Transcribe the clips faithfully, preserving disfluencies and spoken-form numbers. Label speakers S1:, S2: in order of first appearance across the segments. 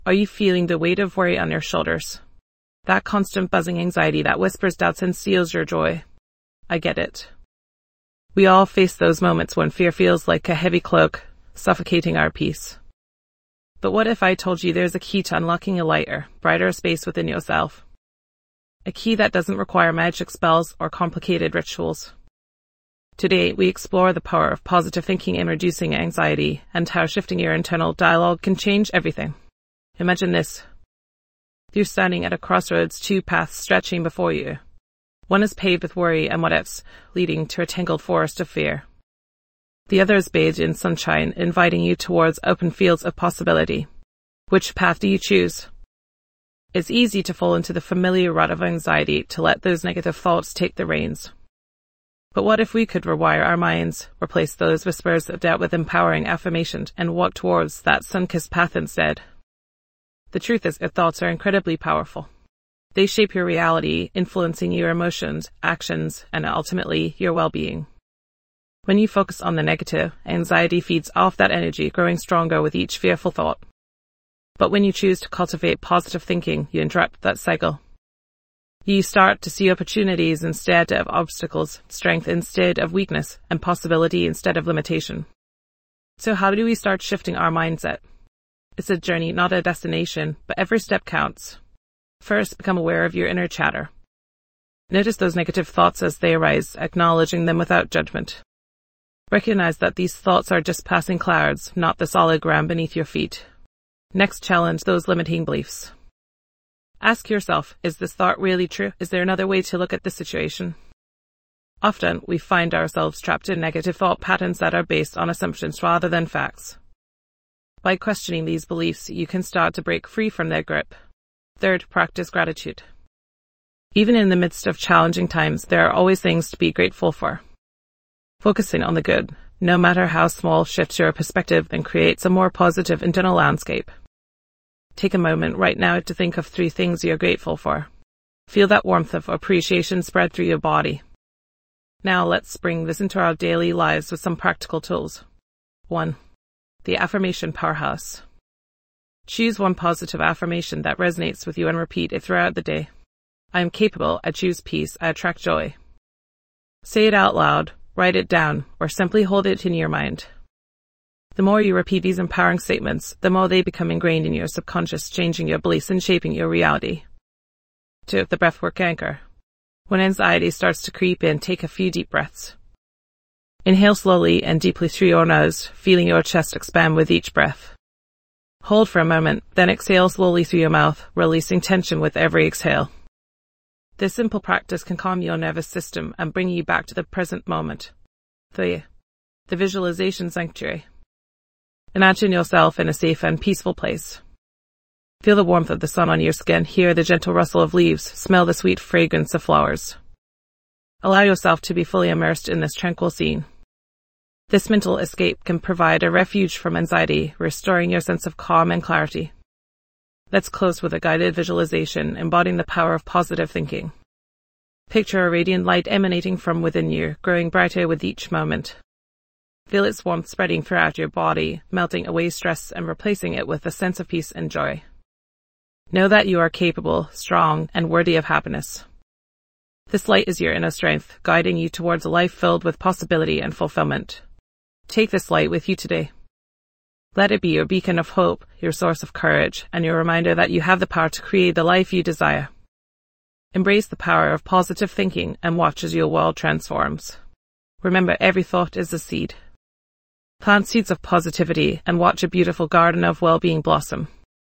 S1: Are you feeling the weight of worry on your shoulders? That constant buzzing anxiety that whispers doubts and steals your joy? I get it. We all face those moments when fear feels like a heavy cloak, suffocating our peace. But what if I told you there's a key to unlocking a lighter, brighter space within yourself? A key that doesn't require magic spells or complicated rituals. Today, we explore the power of positive thinking in reducing anxiety and how shifting your internal dialogue can change everything. Imagine this. You're standing at a crossroads, two paths stretching before you. One is paved with worry and what-ifs, leading to a tangled forest of fear. The other is bathed in sunshine, inviting you towards open fields of possibility. Which path do you choose? It's easy to fall into the familiar rut of anxiety, to let those negative thoughts take the reins. But what if we could rewire our minds, replace those whispers of doubt with empowering affirmations, and walk towards that sun-kissed path instead? The truth is, your thoughts are incredibly powerful. They shape your reality, influencing your emotions, actions, and ultimately your well-being. When you focus on the negative, anxiety feeds off that energy, growing stronger with each fearful thought. But when you choose to cultivate positive thinking, you interrupt that cycle. You start to see opportunities instead of obstacles, strength instead of weakness, and possibility instead of limitation. So how do we start shifting our mindset? It's a journey, not a destination, but every step counts. First, become aware of your inner chatter. Notice those negative thoughts as they arise, acknowledging them without judgment. Recognize that these thoughts are just passing clouds, not the solid ground beneath your feet. Next, challenge those limiting beliefs. Ask yourself, is this thought really true? Is there another way to look at the situation? Often, we find ourselves trapped in negative thought patterns that are based on assumptions rather than facts. By questioning these beliefs, you can start to break free from their grip. Third, practice gratitude. Even in the midst of challenging times, there are always things to be grateful for. Focusing on the good, no matter how small, shifts your perspective and creates a more positive internal landscape. Take a moment right now to think of three things you're grateful for. Feel that warmth of appreciation spread through your body. Now let's bring this into our daily lives with some practical tools. one. The Affirmation Powerhouse. Choose one positive affirmation that resonates with you and repeat it throughout the day. I am capable, I choose peace, I attract joy. Say it out loud, write it down, or simply hold it in your mind. The more you repeat these empowering statements, the more they become ingrained in your subconscious, changing your beliefs and shaping your reality. two. The Breathwork Anchor. When anxiety starts to creep in, take a few deep breaths. Inhale slowly and deeply through your nose, feeling your chest expand with each breath. Hold for a moment, then exhale slowly through your mouth, releasing tension with every exhale. This simple practice can calm your nervous system and bring you back to the present moment. three. The Visualization Sanctuary. Imagine yourself in a safe and peaceful place. Feel the warmth of the sun on your skin, hear the gentle rustle of leaves, smell the sweet fragrance of flowers. Allow yourself to be fully immersed in this tranquil scene. This mental escape can provide a refuge from anxiety, restoring your sense of calm and clarity. Let's close with a guided visualization embodying the power of positive thinking. Picture a radiant light emanating from within you, growing brighter with each moment. Feel its warmth spreading throughout your body, melting away stress and replacing it with a sense of peace and joy. Know that you are capable, strong, and worthy of happiness. This light is your inner strength, guiding you towards a life filled with possibility and fulfillment. Take this light with you today. Let it be your beacon of hope, your source of courage, and your reminder that you have the power to create the life you desire. Embrace the power of positive thinking and watch as your world transforms. Remember, every thought is a seed. Plant seeds of positivity and watch a beautiful garden of well-being blossom.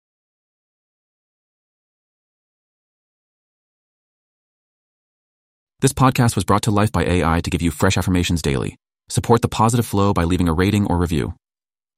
S2: This podcast was brought to life by A I to give you fresh affirmations daily. Support the positive flow by leaving a rating or review.